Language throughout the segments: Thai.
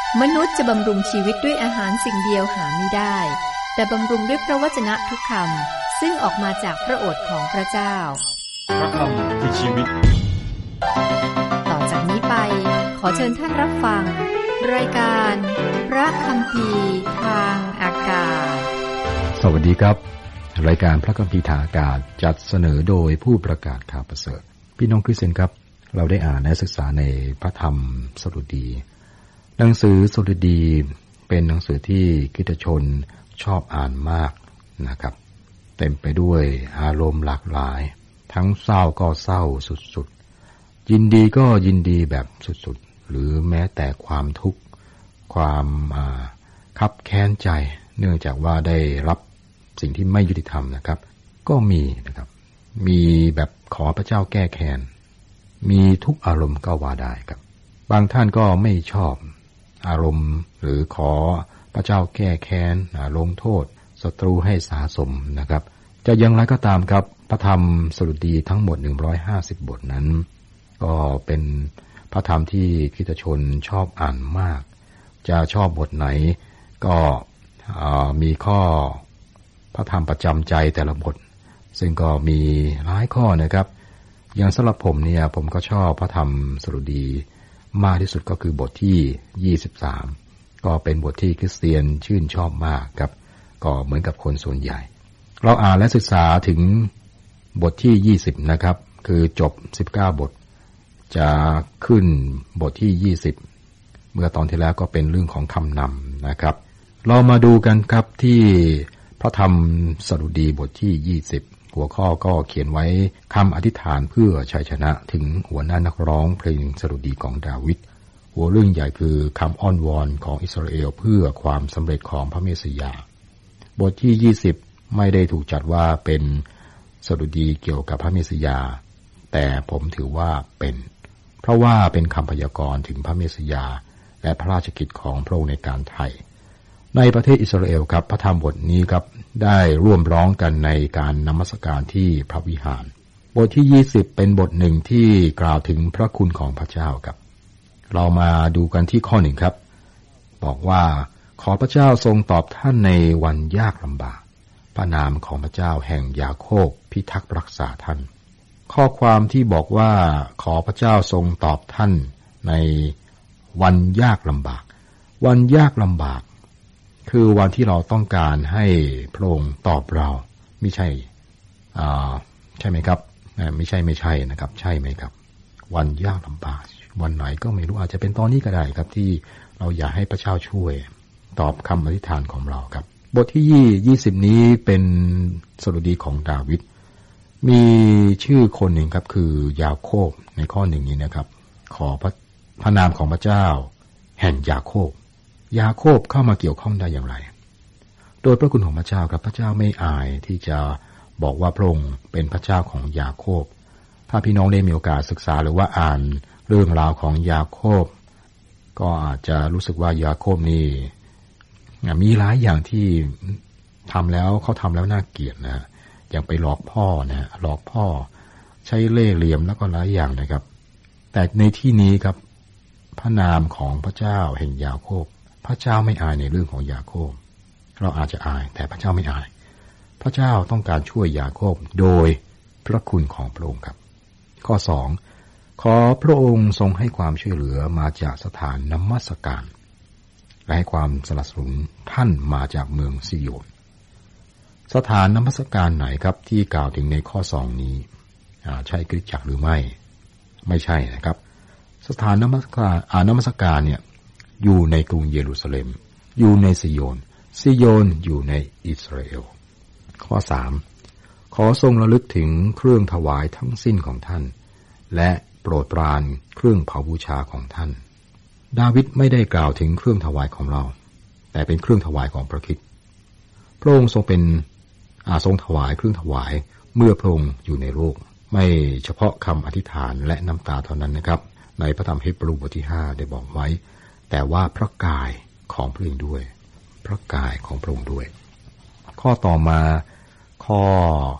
มนุษย์จะบำรุงชีวิตด้วยอาหารสิ่งเดียวหาไม่ได้แต่บำรุงด้วยพระวจนะทุกคำซึ่งออกมาจากพระโอษฐ์ของพระเจ้าพระคำคือชีวิตต่อจากนี้ไปขอเชิญท่านรับฟังรายการพระคัมภีร์ทางอากาศสวัสดีครับรายการพระคัมภีร์ทางอากาศจัดเสนอโดยผู้ประกาศข่าวประเสริฐพี่น้องคริสเตียนครับเราได้อ่านและศึกษาในพระธรรมสดุดีหนังสือสดุดีเป็นหนังสือที่คริสตชนชอบอ่านมากนะครับเต็มไปด้วยอารมณ์หลากหลายทั้งเศร้าก็เศร้าสุดๆยินดีก็ยินดีแบบสุดๆหรือแม้แต่ความทุกข์ความคับแค้นใจเนื่องจากว่าได้รับสิ่งที่ไม่ยุติธรรมนะครับก็มีนะครับมีแบบขอพระเจ้าแก้แค้นมีทุกอารมณ์ก็ว่าได้ครับบางท่านก็ไม่ชอบอารมณ์หรือขอพระเจ้าแก้แค้นลงโทษศัตรูให้สาสมนะครับจะอย่างไรก็ตามครับพระธรรมสดุดีทั้งหมด150บทนั้นก็เป็นพระธรรมที่คริสตชนชอบอ่านมากจะชอบบทไหนก็มีข้อพระธรรมประจำใจแต่ละบทซึ่งก็มีหลายข้อนะครับอย่างสำหรับผมเนี่ยผมก็ชอบพระธรรมสดุดีมากที่สุดก็คือบทที่23ก็เป็นบทที่คริสเตียนชื่นชอบมากครับก็เหมือนกับคนส่วนใหญ่เราอ่านและศึกษาถึงบทที่20นะครับคือจบ19บทจะขึ้นบทที่20เมื่อตอนที่แล้วก็เป็นเรื่องของคำนำนะครับเรามาดูกันครับที่พระธรรมสดุดีบทที่20หัวข้อก็เขียนไว้คำอธิษฐานเพื่อชัยชนะถึงหัวหน้านักร้องเพลงสดุดีของดาวิดหัวเรื่องใหญ่คือคำอ้อนวอนของอิสราเอลเพื่อความสำเร็จของพระเมสสิยาบทที่20ไม่ได้ถูกจัดว่าเป็นสดุดีเกี่ยวกับพระเมสสิยาแต่ผมถือว่าเป็นเพราะว่าเป็นคำพยากรณ์ถึงพระเมสสิยาและพระราชกิจของพระองค์ในการไถ่ในประเทศอิสราเอลครับพระธรรมบทนี้ครับได้ร่วมร้องกันในการนมัสการที่พระวิหารบทที่20เป็นบทหนึ่งที่กล่าวถึงพระคุณของพระเจ้าครับเรามาดูกันที่ข้อ1ครับบอกว่าขอพระเจ้าทรงตอบท่านในวันยากลำบากพระนามของพระเจ้าแห่งยาโคบพิทักษ์รักษาท่านข้อความที่บอกว่าขอพระเจ้าทรงตอบท่านในวันยากลำบากวันยากลำบากคือวันที่เราต้องการให้พระองค์ตอบเราไม่ใช่ใช่ไหมครับไม่ใช่นะครับใช่ไหมครับวันยากลำบากวันไหนก็ไม่รู้อาจจะเป็นตอนนี้ก็ได้ครับที่เราอยากให้พระเจ้าช่วยตอบคำอธิษฐานของเราครับบทที่20นี้เป็นสดุดีของดาวิดมีชื่อคนหนึ่งครับคือยาโคบในข้อ1นี้นะครับขอพระนามของพระเจ้าแห่งยาโคบเข้ามาเกี่ยวข้องได้อย่างไรโดยพระคุณของพระเจ้าครับพระเจ้าไม่อายที่จะบอกว่าพระองค์เป็นพระเจ้าของยาโคบถ้าพี่น้องได้มีโอกาสศึกษาหรือว่าอ่านเรื่องราวของยาโคบก็อาจจะรู้สึกว่ายาโคบนี่มีหลายอย่างที่ทำแล้วเขาทำแล้วน่าเกลียดนะอย่างไปหลอกพ่อนะหลอกพ่อใช้เล่ห์เหลี่ยมแล้วก็หลายอย่างนะครับแต่ในที่นี้ครับพระนามของพระเจ้าแห่งยาโคบพระเจ้าไม่อายในเรื่องของยาโคบเราอาจจะอายแต่พระเจ้าไม่อายพระเจ้าต้องการช่วยยาโคบโดยพระคุณของพระองค์ครับข้อ2ขอพระองค์ทรงให้ความช่วยเหลือมาจากสถานนมัสการและให้ความสนับสนุนท่านมาจากเมืองซิโยนสถานนมัสการไหนครับที่กล่าวถึงในข้อ2นี้ใช่คริสตจักรหรือไม่ใช่นะครับสถานนมัสการเนี่ยอยู่ในกรุงเยรูซาเล็มอยู่ในซิโยนอยู่ในอิสราเอลข้อ3ขอทรงระลึกถึงเครื่องถวายทั้งสิ้นของท่านและโปรดปรานเครื่องเผาบูชาของท่านดาวิดไม่ได้กล่าวถึงเครื่องถวายของเราแต่เป็นเครื่องถวายของพระคริสต์พระองค์ทรงเป็นทรงถวายเครื่องถวายเมื่อพระองค์อยู่ในโลกไม่เฉพาะคำอธิษฐานและน้ำตาเท่านั้นนะครับในพระธรรมฮีบรูบทที่5ได้บอกไว้แต่ว่าพระกายของพระองค์ด้วยพระกายของพระองค์ด้วยข้อต่อมาข้อ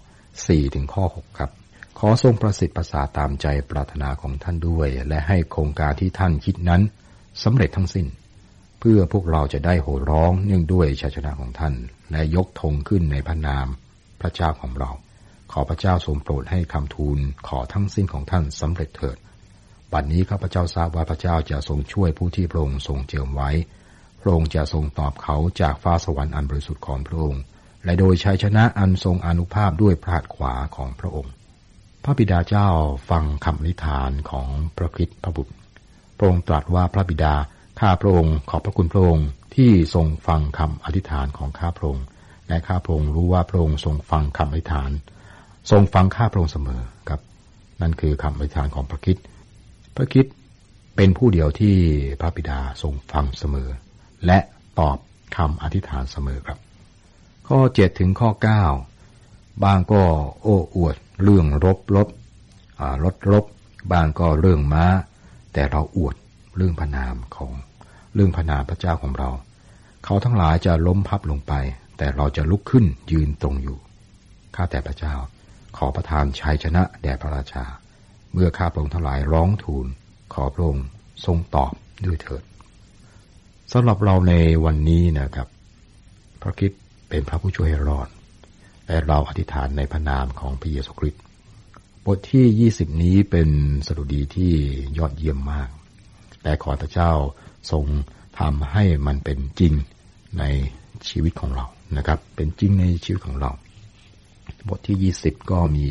4ถึงข้อ6ครับขอทรงประสิทธิ์ประสาทตามใจปรารถนาของท่านด้วยและให้โครงการที่ท่านคิดนั้นสำเร็จทั้งสิ้นเพื่อพวกเราจะได้โห่ร้องเนื่องด้วยชัยชนะของท่านและยกธงขึ้นในพระนามพระเจ้าของเราขอพระเจ้าทรงโปรดให้คำทูลขอทั้งสิ้นของท่านสำเร็จเถิดบัดนี้ข้าพเจ้าทราบว่าพระเจ้าจะทรงช่วยผู้ที่พระองค์ทรงเจิมไว้พระองค์จะทรงตอบเขาจากฟ้าสวรรค์อันบริสุทธิ์ของพระองค์และโดยชัยชนะอันทรงอานุภาพด้วยพระหัตถ์ขวาของพระองค์พระบิดาเจ้าฟังคำอธิษฐานของพระคริสต์พระบุตรพระองค์ตรัสว่าพระบิดาข้าพระองค์ขอบพระคุณพระองค์ที่ทรงฟังคำอธิษฐานของข้าพระองค์และข้าพระองค์รู้ว่าพระองค์ทรงฟังคำอธิษฐานทรงฟังข้าพระองค์เสมอครับนั่นคือคำอธิษฐานของพระคริสต์พระคริสต์เป็นผู้เดียวที่พระบิดาทรงฟังเสมอและตอบคำอธิษฐานเสมอครับข้อ7ถึงข้อ9บางก็โอ้อวดเรื่องรบบางก็เรื่องม้าแต่เราอวดเรื่องพระนามพระเจ้าของเราเขาทั้งหลายจะล้มพับลงไปแต่เราจะลุกขึ้นยืนตรงอยู่ข้าแต่พระเจ้าขอประทานชัยชนะแด่พระราชาเมื่อข้าพระองค์ทั้งหลายร้องทูลขอพระองค์ทรงตอบด้วยเถิดสำหรับเราในวันนี้นะครับพระคริสต์เป็นพระผู้ช่วยให้รอดและเราอธิษฐานในพระนามของพระเยซูคริสต์บทที่20นี้เป็นสดุดีที่ยอดเยี่ยมมากแต่ขอพระเจ้าทรงทำให้มันเป็นจริงในชีวิตของเรานะครับเป็นจริงในชีวิตของเราบทที่20ก็มี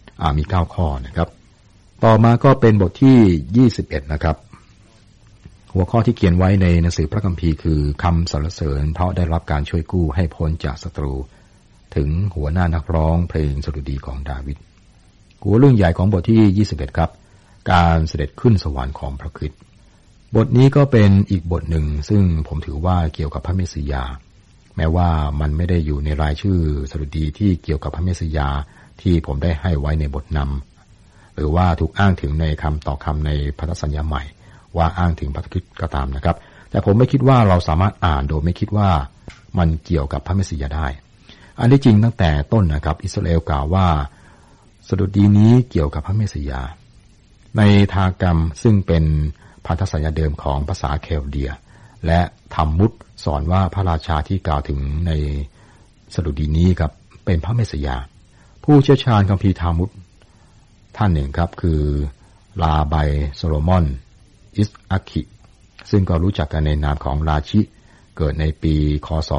9ข้อนะครับต่อมาก็เป็นบทที่21นะครับหัวข้อที่เขียนไว้ในหนังสือพระคัมภีร์คือคำสรรเสริญเพราะได้รับการช่วยกู้ให้พ้นจากศัตรูถึงหัวหน้านักร้องเพลงสดุดีของดาวิดหัวเรื่องใหญ่ของบทที่21ครับการเสด็จขึ้นสวรรค์ของพระคริสต์บทนี้ก็เป็นอีกบทหนึ่งซึ่งผมถือว่าเกี่ยวกับพระเมสสิยาแม้ว่ามันไม่ได้อยู่ในรายชื่อสดุดีที่เกี่ยวกับพระเมสสิยาที่ผมได้ให้ไว้ในบทนำหรือว่าถูกอ้างถึงในคำต่อคำในพันธสัญญาใหม่ว่าอ้างถึงพระคริสต์ก็ตามนะครับแต่ผมไม่คิดว่าเราสามารถอ่านโดยไม่คิดว่ามันเกี่ยวกับพระเมสสิยาได้อันที่จริงตั้งแต่ต้นนะครับอิสราเอลกล่าวว่าสดุดีนี้เกี่ยวกับพระเมสสิยาในทากรรมซึ่งเป็นพันธสัญญาเดิมของภาษาเคลเดียและธัมมุดสอนว่าพระราชาที่กล่าวถึงในสดุดีนี้ครับเป็นพระเมสสิยาผู้เชี่ยวชาญคัมภีร์ธัมมุดท่านหนึ่งครับคือลาไบโซโลมอนอิสอัคคิซึ่งก็รู้จักกันในนามของราชิเกิดในปีคศ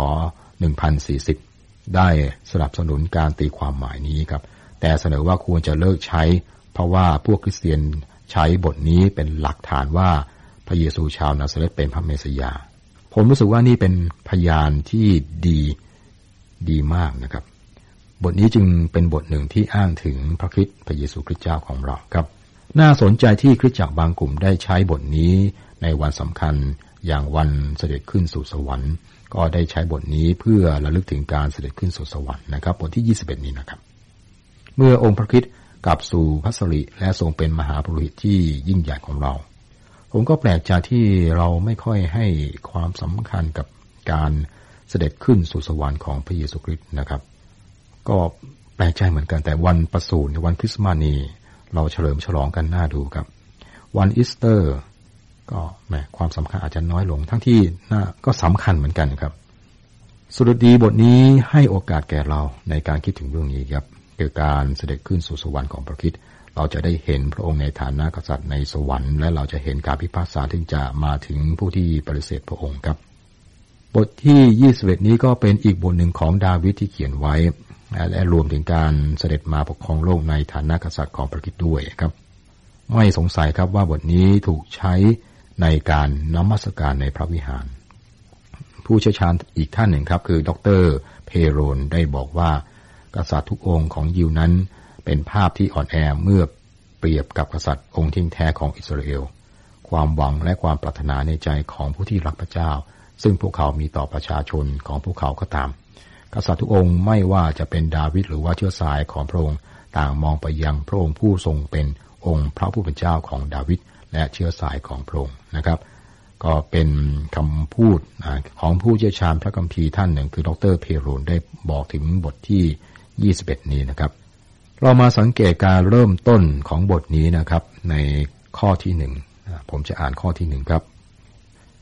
1040ได้สนับสนุนการตีความหมายนี้ครับแต่เสนอว่าควรจะเลิกใช้เพราะว่าพวกคริสเตียนใช้บทนี้เป็นหลักฐานว่าพระเยซูชาวนาซาเรตเป็นพระเมสสิยาผมรู้สึกว่านี่เป็นพยานที่ดีมากนะครับบทนี้จึงเป็นบทหนึ่งที่อ้างถึงพระคริสต์พระเยซูคริสต์เจ้าของเราครับน่าสนใจที่คริสตจักรบางกลุ่มได้ใช้บทนี้ในวันสำคัญอย่างวันเสด็จขึ้นสู่สวรรค์ก็ได้ใช้บทนี้เพื่อระลึกถึงการเสด็จขึ้นสู่สวรรค์นะครับบทที่21นี้นะครับเมื่อองค์พระคริสต์กลับสู่พัสริและทรงเป็นมหาปุโรหิตที่ยิ่งใหญ่ของเราผมก็แปลกใจที่เราไม่ค่อยให้ความสำคัญกับการเสด็จขึ้นสู่สวรรค์ของพระเยซูคริสต์นะครับก็แปลกใจเหมือนกันแต่วันประสูติในวันคริสต์มาสนี้เราเฉลิมฉลองกันน่าดูครับวันอีสเตอร์ก็ความสำคัญอาจจะน้อยลงทั้งที่ก็สำคัญเหมือนกันครับสดุดีบทนี้ให้โอกาสแก่เราในการคิดถึงเรื่องนี้ครับคือการเสด็จขึ้นสู่สวรรค์ของพระคริสต์เราจะได้เห็นพระองค์ในฐานะกษัตริย์ในสวรรค์และเราจะเห็นการพิพากษาที่จะมาถึงผู้ที่ปฏิเสธพระองค์ครับบทที่21นี้ก็เป็นอีกบทหนึ่งของดาวิดที่เขียนไว้และรวมถึงการเสด็จมาปกครองโลกในฐานะกษัตริย์ของพระคริสต์ด้วยครับไม่สงสัยครับว่าบทนี้ถูกใช้ในการนมัสการในพระวิหารผู้เชี่ยวชาญอีกท่านหนึ่งครับคือดร.เพโรนได้บอกว่ากษัตริย์ทุกองค์ของยิวนั้นเป็นภาพที่อ่อนแอเมื่อเปรียบกับกษัตริย์องค์ที่แท้ของอิสราเอลความหวังและความปรารถนาในใจของผู้ที่รักพระเจ้าซึ่งพวกเขามีต่อประชาชนของพวกเขาก็ตามกษัตริย์ทุกองค์ไม่ว่าจะเป็นดาวิดหรือว่าเชื้อสายของพระองค์ต่างมองไปยังพระองค์ผู้ทรงเป็นองค์พระผู้เป็นเจ้าของดาวิดและเชื้อสายของพระองค์นะครับก็เป็นคำพูดของผู้เชี่ยวชาญพระคัมภีร์ท่านหนึ่งคือดร.เพโรนได้บอกถึงบทที่21นี้นะครับเรามาสังเกตการเริ่มต้นของบทนี้นะครับในข้อที่1ผมจะอ่านข้อที่1ครับ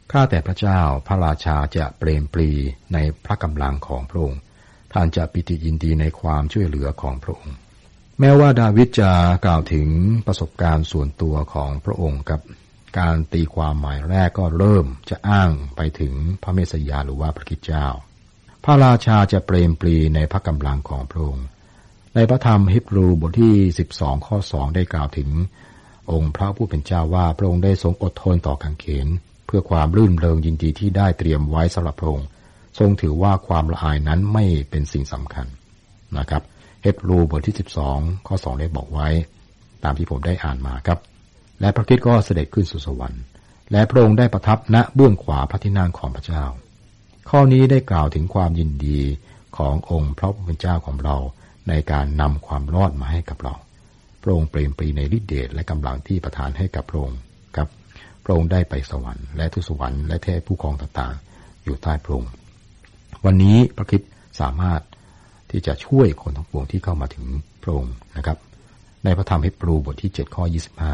ข้าแต่พระเจ้าพระราชาจะเปรมปรีในพระกำลังของพระองค์ท่านจะปิติยินดีในความช่วยเหลือของพระองค์แม้ว่าดาวิดจะกล่าวถึงประสบการณ์ส่วนตัวของพระองค์กับการตีความหมายแรกก็เริ่มจะอ้างไปถึงพระเมสสยาหรือว่าพระคริสต์เจ้าพระราชาจะเปรมปรีในพระกำลังของพระองค์ในพระธรรมฮีบรูบทที่12ข้อ2ได้กล่าวถึงองค์พระผู้เป็นเจ้าว่าพระองค์ได้ทรงอดทนต่อกางเขนเพื่อความรื่นเริงยินดีที่ได้เตรียมไว้สำหรับพระองค์ทรงถือว่าความละอายนั้นไม่เป็นสิ่งสำคัญนะครับฮีบรูบทที่12ข้อ2ได้บอกไว้ตามที่ผมได้อ่านมาครับและพระคริสต์ก็เสด็จขึ้นสู่สวรรค์และพระองค์ได้ประทับณเบื้องขวาพระที่นั่งของพระเจ้าข้อนี้ได้กล่าวถึงความยินดีขององค์พระผู้เป็นเจ้าของเราในการนำความรอดมาให้กับเราพระองค์เปรมปรีในฤทธิเดชและกำลังที่ประทานให้กับพระองค์ครับพระองค์ได้ไปสวรรค์และทูตสวรรค์และเทพผู้ครองต่างๆอยู่ใต้พระองค์วันนี้พระคริสต์สามารถที่จะช่วยคนทั้งปวงที่เข้ามาถึงพระองค์นะครับในพระธรรมฮีบรูบทที่7ข้อ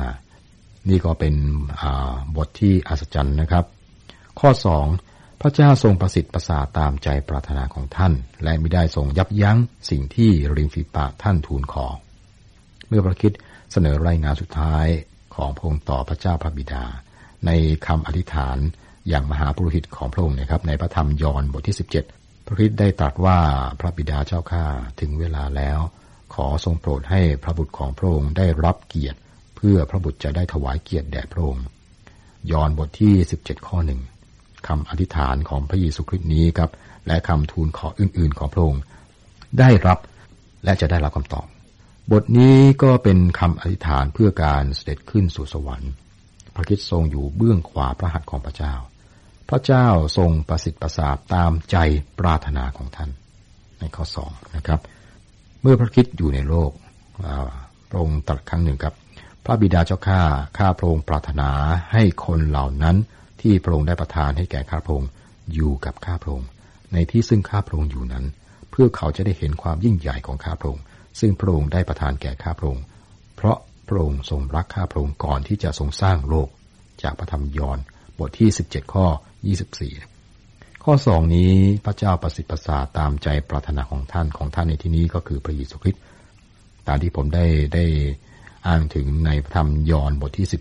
25นี่ก็เป็นบทที่อัศจรรย์นะครับข้อ2พระเจ้าทรงประสิทธิ์ประสาทตามใจปรารถนาของท่านและมิได้ทรงยับยั้งสิ่งที่ริมฝีปากท่านทูลขอเมื่อพระคริสต์เสนอรายงานสุดท้ายของพระองค์ต่อพระเจ้าพระบิดาในคำอธิษฐานอย่างมหาปุโรหิตของพระองค์นะครับในพระธรรมยอห์นบทที่17พระคริสต์ได้ตรัสว่าพระบิดาเจ้าข้าถึงเวลาแล้วขอทรงโปรดให้พระบุตรของพระองค์ได้รับเกียรติเพื่อพระบุตรจะได้ถวายเกียรติแด่พระองค์ยอห์นบทที่17ข้อ1คำอธิษฐานของพระเยซูคริสต์นี้ครับและคำทูลขออื่นๆของพระองค์ได้รับและจะได้รับคำตอบบทนี้ก็เป็นคำอธิษฐานเพื่อการเสด็จขึ้นสู่สวรรค์พระคริสต์ทรงอยู่เบื้องขวาพระหัตถ์ของพระเจ้าพระเจ้าทรงประสิทธิ์ประสาทตามใจปรารถนาของท่านในข้อ2นะครับเมื่อพระคริสต์อยู่ในโลกพระองค์ตรัสครั้งหนึ่งครับพระบิดาเจ้าข้าพระองค์ปรารถนาให้คนเหล่านั้นที่พระองค์ได้ประทานให้แก่ข้าพระองค์อยู่กับข้าพระองค์ในที่ซึ่งข้าพระองค์อยู่นั้นเพื่อเขาจะได้เห็นความยิ่งใหญ่ของข้าพระองค์ซึ่งพระองค์ได้ประทานแก่ข้าพระองค์เพราะพระองค์ทรงรักข้าพระองค์ก่อนที่จะทรงสร้างโลกจากพระธรรมยอห์นบทที่17ข้อ24ข้อ2นี้พระเจ้าประสิทธิ์ประสาทตามใจปรารถนาของท่านในที่นี้ก็คือพระเยซูคริสต์ตามที่ผมได้อ้างถึงในพระธรรมยอห์นบทที่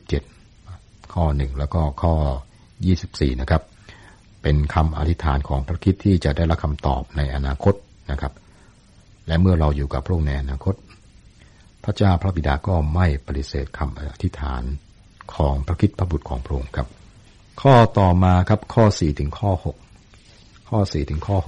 17ข้อ1แล้วก็ข้อ24นะครับเป็นคำอธิษฐานของพระคริสต์ที่จะได้รับคำตอบในอนาคตนะครับและเมื่อเราอยู่กับพระองค์ในอนาคตพระเจ้าพระบิดาก็ไม่ปฏิเสธคำอธิษฐานของพระคริสต์พระบุตรของพระองค์ครับข้อต่อมาครับข้อ4ถึงข้อ6ข้อ4ถึงข้อ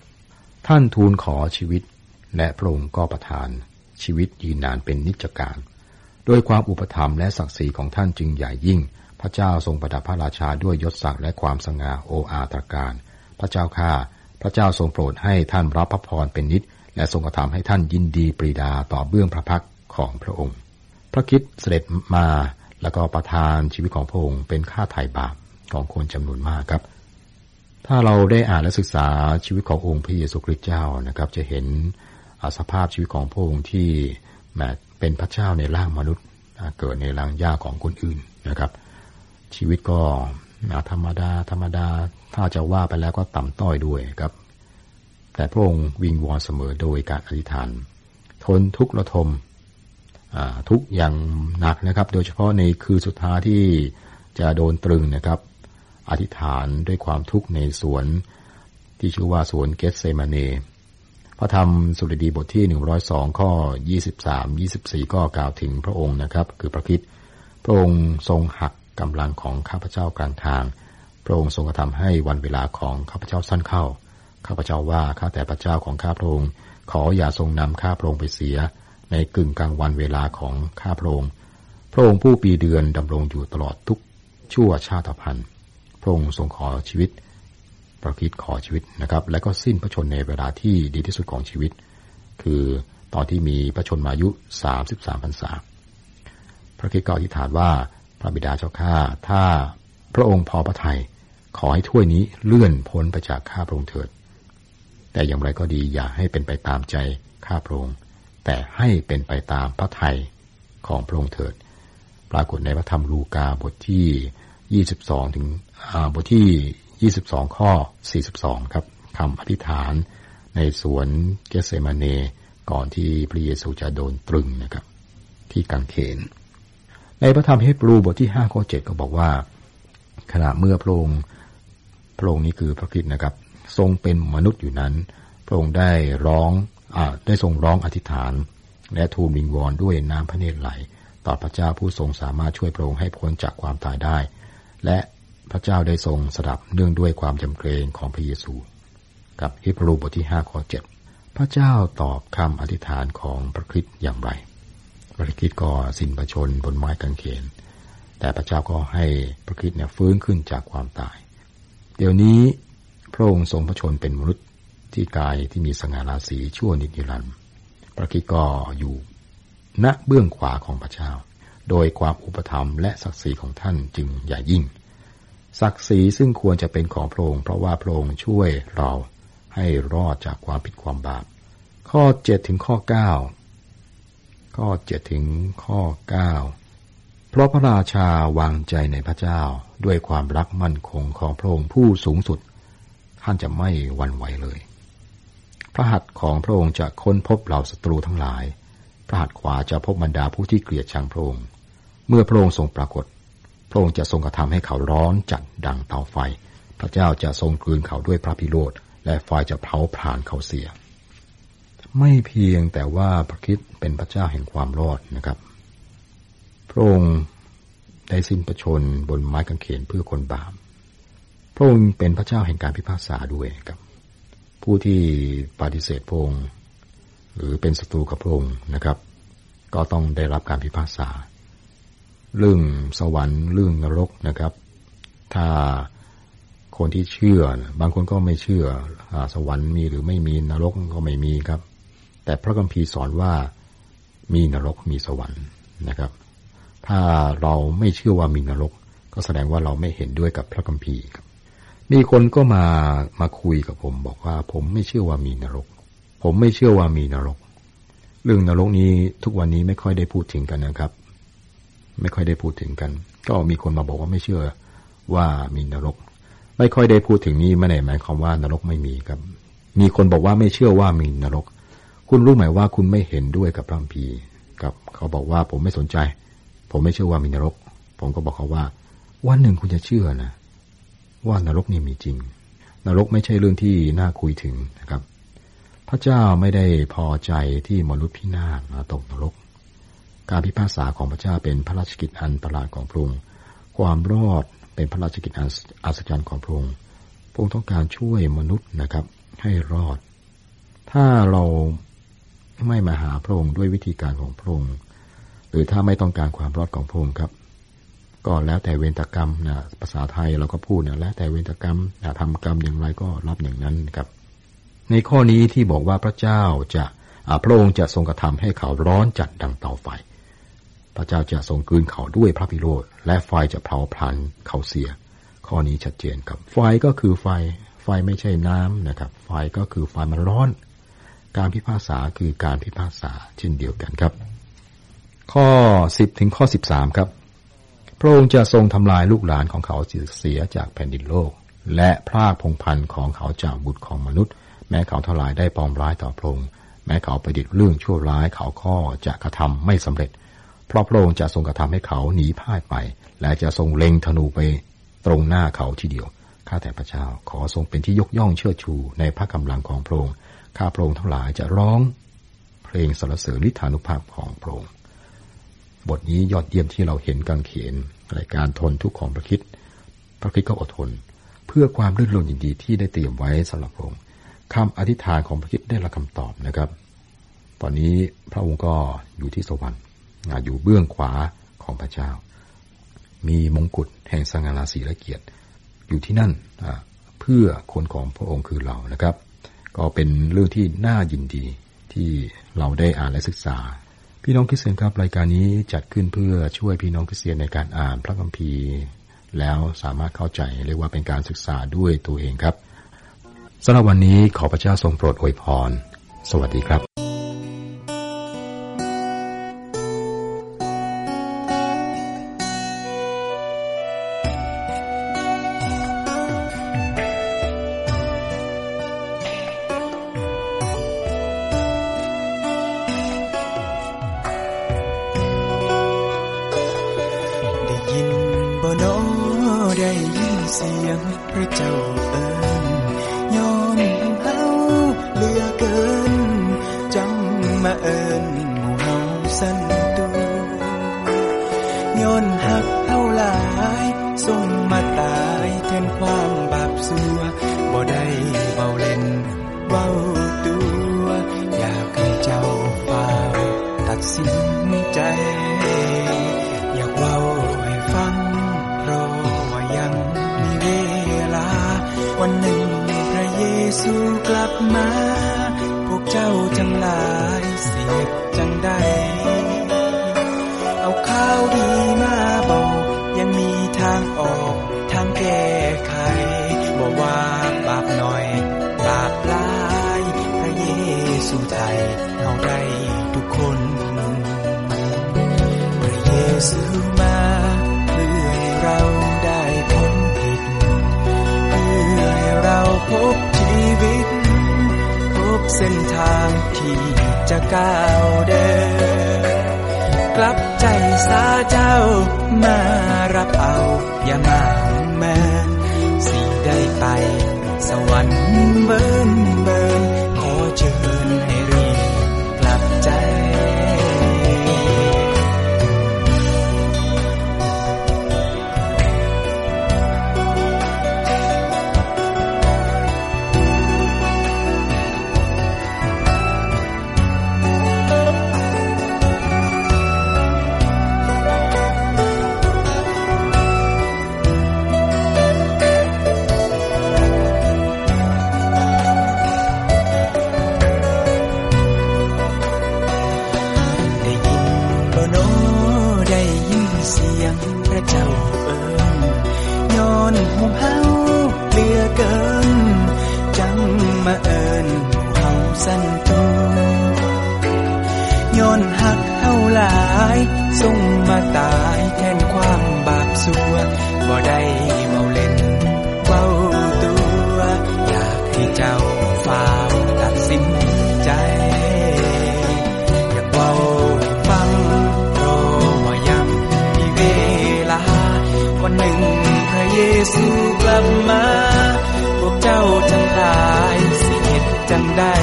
6ท่านทูลขอชีวิตและพระองค์ก็ประทานชีวิตยืนนานเป็นนิจการโดยความอุปถัมภ์และศักดิ์ศรีของท่านจึงใหญ่ยิ่งพระเจ้าทรงประดับพระราชาด้วยยศศักดิ์และความสง่าโออาตรการพระเจ้าข้าพระเจ้าทรงโปรดให้ท่านรับพระพรเป็นนิจและทรงกระทำให้ท่านยินดีปรีดาต่อเบื้องพระพักของพระองค์พระคริสต์เสด็จมาแล้วก็ประทานชีวิตของพระองค์เป็นค่าไถ่บาปของคนจำนวนมากครับถ้าเราได้อ่านและศึกษาชีวิตขององค์พระเยซูคริสต์เจ้านะครับจะเห็นสภาพชีวิตของพระองค์ที่เป็นพระเจ้าในร่างมนุษย์เกิดในร่างยากของคนอื่นนะครับชีวิตก็ธรรมดาถ้าจะว่าไปแล้วก็ต่ำต้อยด้วยครับแต่พระองค์วิงวอนเสมอโดยการอธิษฐานทนทุกข์ระทมทุกอย่างหนักนะครับโดยเฉพาะในคืนสุดท้ายที่จะโดนตรึงนะครับอธิษฐานด้วยความทุกข์ในสวนที่ชื่อว่าสวนเกธเซมาเนพระธรรมสดุดีบทที่102ข้อ23-24ก็กล่าวถึงพระองค์นะครับคือพระคริสต์พระองค์ทรงหักกำลังของข้าพเจ้ากลางทางพระองค์ทรงกระทำให้วันเวลาของข้าพเจ้าสั้นเข้าข้าพเจ้าว่าข้าแต่พระเจ้าของข้าพระองค์ขออย่าทรงนำข้าพระองค์ไปเสียในกึ่งกลางวันเวลาของข้าพระองค์พระองค์ผู้ปีเดือนดำรงอยู่ตลอดทุกชั่วชาติพันธุ์พระองค์ทรงขอชีวิตพระคริสต์ขอชีวิตนะครับและก็สิ้นพระชนในเวลาที่ดีที่สุดของชีวิตคือตอนที่มีพระชนมายุ33พรรษาพระคริสต์ก็อธิษฐานว่าพระบิดาเจ้าข้าถ้าพระองค์พอพระทัยขอให้ถ้วยนี้เลื่อนพ้นไปจากข้าพระองค์เถิดแต่อย่างไรก็ดีอย่าให้เป็นไปตามใจข้าพระองค์แต่ให้เป็นไปตามพระทัยของพระองค์เถิดปรากฏในพระธรรมลูกาบทที่ 22ถึงบทที่22ข้อ42ครับคำอธิษฐานในสวนเกสเซมาเนก่อนที่พระเยซูจะโดนตรึงนะครับที่กางเขนในพระธรรมเฮบรูบทที่5ข้อ7ก็บอกว่าขณะเมื่อพระองค์นี้คือพระคริสต์นะครับทรงเป็นมนุษย์อยู่นั้นพระองค์ได้ทรงร้องอธิษฐานและทูลวิงวอนด้วยน้ำพระเนตรไหลต่อพระเจ้าผู้ทรงสามารถช่วยพระองค์ให้พ้นจากความตายได้และพระเจ้าได้ทรงสดับเนื่องด้วยความยำเกรงของพระเยซูกับเฮบรูบทที่5ข้อ7พระเจ้าตอบคำอธิษฐานของพระคริสต์อย่างไรพระคริสต์ก็สิ้นพระชนม์บนไม้กางเขนแต่พระเจ้าก็ให้พระคริสต์ฟื้นขึ้นจากความตายเดี๋ยวนี้พระองค์ทรงพระชนม์เป็นมนุษย์ที่กายที่มีสง่าราศีชั่วนิรันดร์พระคริสต์ก็อยู่ณเบื้องขวาของพระเจ้าโดยความอุปถัมภ์และศักดิ์ศรีของท่านจึงใหญ่ยิ่งศักดิ์ศรีซึ่งควรจะเป็นของพระองค์เพราะว่าพระองค์ช่วยเราให้รอดจากความผิดความบาปข้อ7ถึงข้อ9ข้อ7ถึงข้อ9เพราะพระราชาวางใจในพระเจ้าด้วยความรักมั่นคงของพระองค์ผู้สูงสุดท่านจะไม่หวั่นไหวเลยพระหัตถ์ของพระองค์จะค้นพบเหล่าศัตรูทั้งหลายพระหัตถ์ขวาจะพบบรรดาผู้ที่เกลียดชังพระองค์เมื่อพระองค์ทรงปรากฏพระองค์จะทรงกระทำให้เขาร้อนจัดดังเตาไฟพระเจ้าจะทรงกลืนเขาด้วยพระพิโรธและไฟจะเผาผลาญเขาเสียไม่เพียงแต่ว่าพระคริสต์เป็นพระเจ้าแห่งความรอดนะครับพระองค์ได้สิ้นพระชนม์บนไม้กางเขนเพื่อคนบาปพระองค์เป็นพระเจ้าแห่งการพิพากษาด้วยครับผู้ที่ปฏิเสธพระองค์หรือเป็นศัตรูกับพระองค์นะครับก็ต้องได้รับการพิพากษาเรื่องสวรรค์เรื่องนรกนะครับถ้าคนที่เชื่อบางคนก็ไม่เชื่อสวรรค์มีหรือไม่มีนรกก็ไม่มีครับแต่พระคัมภีร์สอนว่ามีนรกมีสวรรค์นะครับถ้าเราไม่เชื่อว่ามีนรกก็แสดงว่าเราไม่เห็นด้วยกับพระคัมภีร์ครับมีคนก็มาคุยกับผมบอกว่าผมไม่เชื่อว่ามีนรกผมไม่เชื่อว่ามีนรกเรื่องนรกนี้ทุกวันนี้ไม่ค่อยได้พูดถึงกันนะครับไม่ค่อยได้พูดถึงกันก็มีคนมาบอกว่าไม่เชื่อว่ามีนรกไม่ค่อยได้พูดถึงนี้ไม่ได้หมายความว่านรกไม่มีครับมีคนบอกว่าไม่เชื่อว่ามีนรกคุณรู้ไหมว่าคุณไม่เห็นด้วยกับพระคัมภีร์กับเขาบอกว่าผมไม่สนใจผมไม่เชื่อว่ามีนรกผมก็บอกเขาว่าวันหนึ่งคุณจะเชื่อนะว่านรกนี่มีจริงนรกไม่ใช่เรื่องที่น่าคุยถึงนะครับพระเจ้าไม่ได้พอใจที่มนุษย์พินาศตกนรกการพิพากษาของพระเจ้าเป็นพระราชกิจอันประหลาดของพระองค์ความรอดเป็นพระราชกิจอันอัศจรรย์ของพระองค์พระองค์ต้องการช่วยมนุษย์นะครับให้รอดถ้าเราไม่มาหาพระองค์ด้วยวิธีการของพระองค์หรือถ้าไม่ต้องการความรอดของพระองค์ครับก็แล้วแต่เวรกรรมนะภาษาไทยเราก็พูดนะแล้วแต่เวรกรรมทำกรรมอย่างไรก็รับอย่างนั้นครับในข้อนี้ที่บอกว่าพระเจ้าจะพระองค์จะทรงกระทำให้เขาร้อนจัดดังเตาไฟพระเจ้าจะทรงกลืนเขาด้วยพระพิโรธและไฟจะเผาผลาญเขาเสียข้อนี้ชัดเจนครับไฟก็คือไฟไม่ใช่น้ำนะครับไฟก็คือไฟมันร้อนการพิพากษาคือการพิพากษาเช่นเดียวกันครับข้อ10ถึงข้อ13ครับพระองค์จะทรงทำลายลูกหลานของเขาเสียจากแผ่นดินโลกและพรากพงศ์พันธุ์ของเขาจากบุตรของมนุษย์แม้เขาทลายได้ปองร้ายต่อพระองค์แม้เขาประดิษฐ์เรื่องชั่วร้ายเขาก็จะกระทำไม่สำเร็จเพราะพระองค์จะทรงกระทำให้เขาหนีพ่ายไปและจะทรงเล็งธนูไปตรงหน้าเขาทีเดียวข้าแต่พระเจ้าขอทรงเป็นที่ยกย่องเชิดชูในพระกำลังของพระองค์ข้าพระองค์ทั้งหลายจะร้องเพลงสรรเสริญฤทธานุภาพของพระองค์บทนี้ยอดเยี่ยมที่เราเห็นกางเขนรายการทนทุกข์ของพระคริสต์ก็อดทนเพื่อความรื่นรมยินดีที่ได้เตรียมไว้สำหรับพระองค์คำอธิษฐานของพระคริสต์ได้รับคำตอบนะครับตอนนี้พระองค์ก็อยู่ที่สวรรค์อยู่เบื้องขวาของพระเจ้ามีมงกุฎแห่งสง่าราศีและเกียรติอยู่ที่นั่นเพื่อคนของพระองค์คือเรานะครับก็เป็นเรื่องที่น่ายินดีที่เราได้อ่านและศึกษาพี่น้องคริสเตียนครับรายการนี้จัดขึ้นเพื่อช่วยพี่น้องคริสเตียนในการอ่านพระคัมภีร์แล้วสามารถเข้าใจเรียกว่าเป็นการศึกษาด้วยตัวเองครับสำหรับวันนี้ขอพระเจ้าทรงโปรดอวยพรสวัสดีครับเสียงพระเจ้าเอิ้นย้อนเฮาเหลือเกินจังมาเอิ้นหมู่เฮาสั่นตูย้อนฮักเฮาหลายส่งมาตายแทนความบาปสัวบ่ได้เว้าเล่นเว้าตัวอยากให้เจ้าฟ้าตัดสินใจอยากเว้าให้ฟังเพราะว่ายังมีเวลาวันหนึ่งพระเยซูกลับมาพวกเจ้าทั้งหลายเสียจังใดเอาข่าวดีมาบอกยังมีทางออกทางแก้ไขบ่ว่าบาปน้อยบาปหลายพระเยซูไทยเอาได้ทุกคนพระเยซูมาเพื่อให้เราได้พ้นผิดเพื่อให้เราพบชีวิตพบเส้นทางที่จะก้าวเดินกลับใจสาเจ้ามารับเอาอย่ามาแม้สิได้ไปสวรรค์เบิ่นเบิ่นขอเชิญให้รีบกลับใจส่งมาตายแทนความบาปสัวบ่ได้เว้าเล่นเว้าตัวอยากให้เจ้าฟ้าตัดสินใจอยากเว้าฟังเพราะว่ายังมีเวลาวันหนึ่งพระเยซูกลับมาพวกเจ้าทั้งหลายสิเฮ็ดจังใด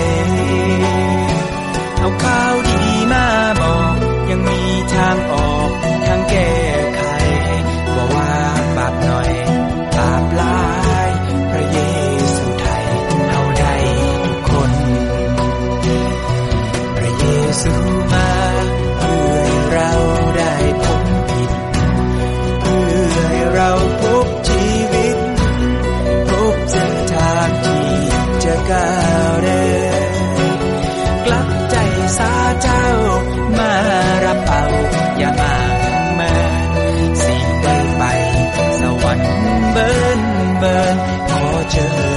เอาข่าวดีมาบอกยังมีทางออกทางแก้ไขบ่ว่าบาปน้อยบาปหลายพระเยซูไทยเอาได้ทุกคนพระเยซูมาเพื่อให้เราได้พ้นผิดเพื่อให้เราพบชีวิตพบเส้นทางที่จะก้าวเดินกลับใจสาเจ้ามารับเอาอย่ามาแม้สิได้ไปสวรรค์เบิ่นเบิ่นขอเชิญ